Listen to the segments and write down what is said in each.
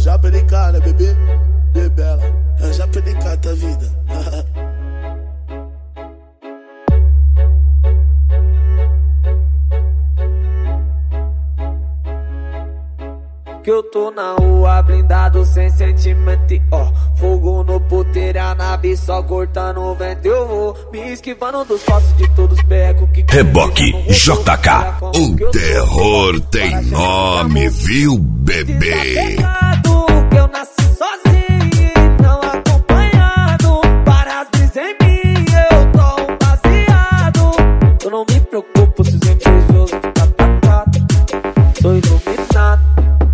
já PNK, né, bebê? Bebela, já PNK tua vida. Que eu tô na rua, blindado sem sentimento, ó. Fogo no puteiro, a nave só cortando o vento. Eu vou me esquivando dos costos de todos os becos que... Reboque JK, o terror tem nome, viu, bebê? Que eu nasci sozinho e não acompanhado. Várias brisas em mim, eu tô um baseado. Eu não me preocupo se os invejosos ficam tacados. Sou iluminado.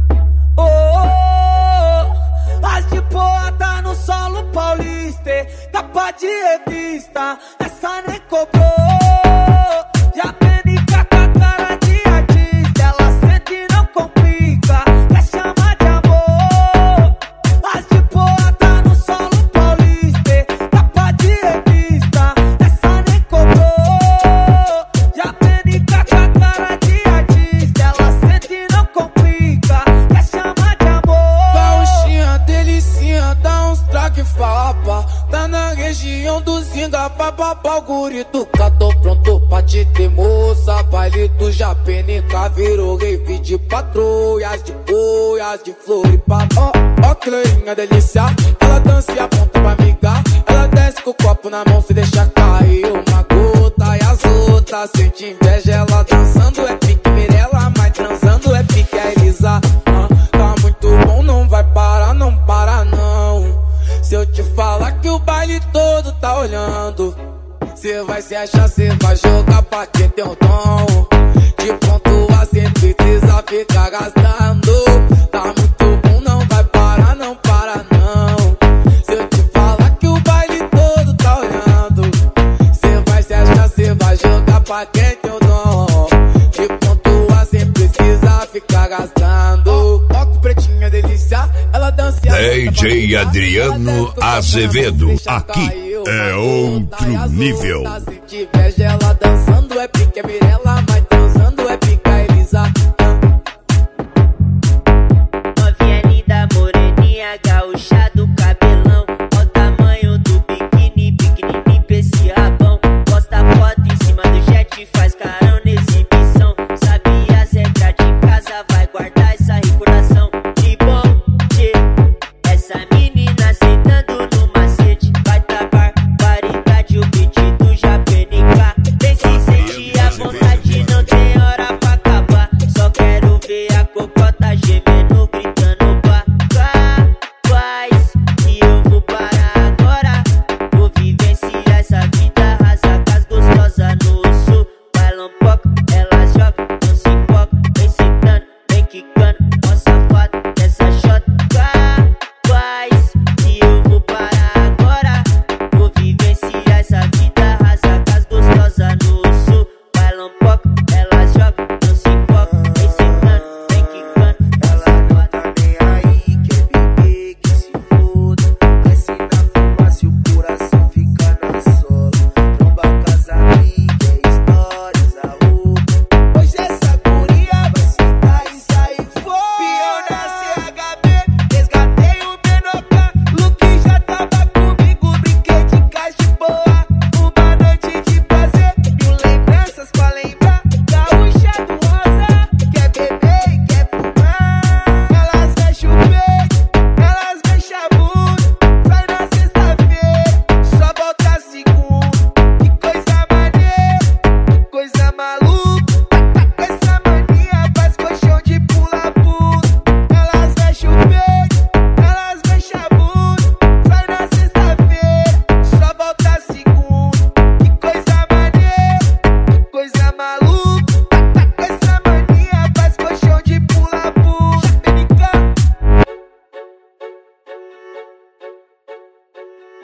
Capa de revista, essa nem cobrou. Já PNK com a cara de artista. Ela sente e não complica, quer chamar de amor. As de boa tá no solo paulista. Capa de revista, essa nem cobrou. Já PNK com a cara de artista. Ela sente e não complica, quer chamar de amor. Gauchinha, delicinha, dá uns traque fapa. Tá na região do Zinga, papapá, o guri do cá. Tô pronto pra te ter, moça. Baile do PNK virou rave de patrulhas, de boias, de Floripa. Ó, Cleinha, delícia. Ela dança e aponta pra amigar. Ela desce com o copo na mão, se deixa cair uma gota. E as outras sente inveja, ela dançando é pique Mirella, mas transando é pique a Elisa. Tá muito bom, não vai parar, não para não. Se eu te falar que o baile todo tá olhando, cê vai se achar, cê vai jogar pra quem tem um dom. De pontua cê precisa ficar gastando. Tá muito bom, não vai parar, não para não. Se eu te falar que o baile todo tá olhando, cê vai se achar, cê vai jogar pra quem tem um dom. De pontua cê precisa ficar gastando. Ó que pretinha delícia, ela dança. DJ Adriano Azevedo, aqui é outro nível. Se inveja, ela dançando é pique a Mirella, mas dançando é pique a Elisa. Novinha linda, moreninha, gaúcha.